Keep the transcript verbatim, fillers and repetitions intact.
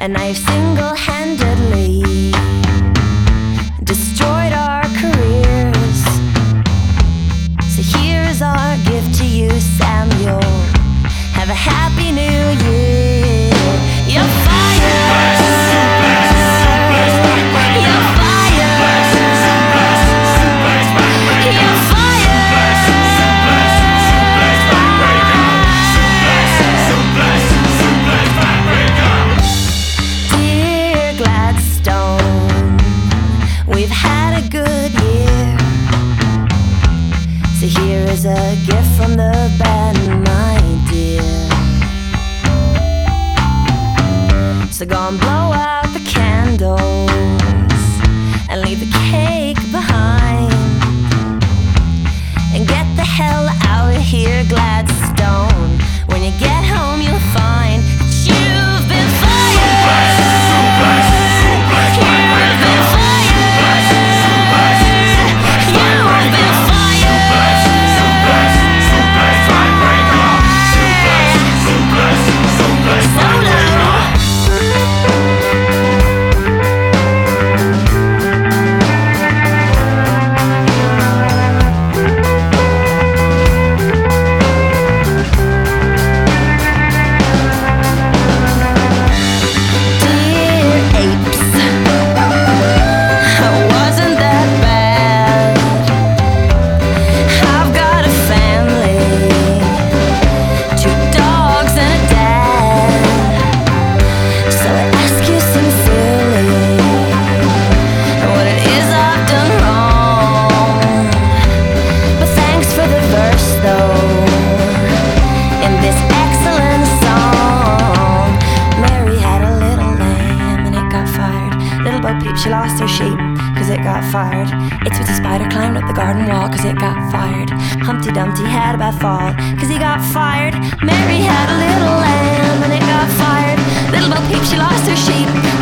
and I've single-handedly destroyed our careers. So here's our gift to you, Samuel. Have a happy new year. You're fired. You're fired. You're fired. Dear Gladstone, we've had a good year. So here is a gift from the band, my dear. So go and blow out the candles and leave the cake behind, and get the hell out of here, Gladstone. When you get home you'll find that you've been fired. You've been fired. You've been fired. She lost her sheep, cause it got fired. Itsy Bitsy Spider climbed up the garden wall, cause it got fired. Humpty Dumpty had a bad fall, cause he got fired. Mary had a little lamb, and it got fired. Little Bo Peep, she lost her sheep,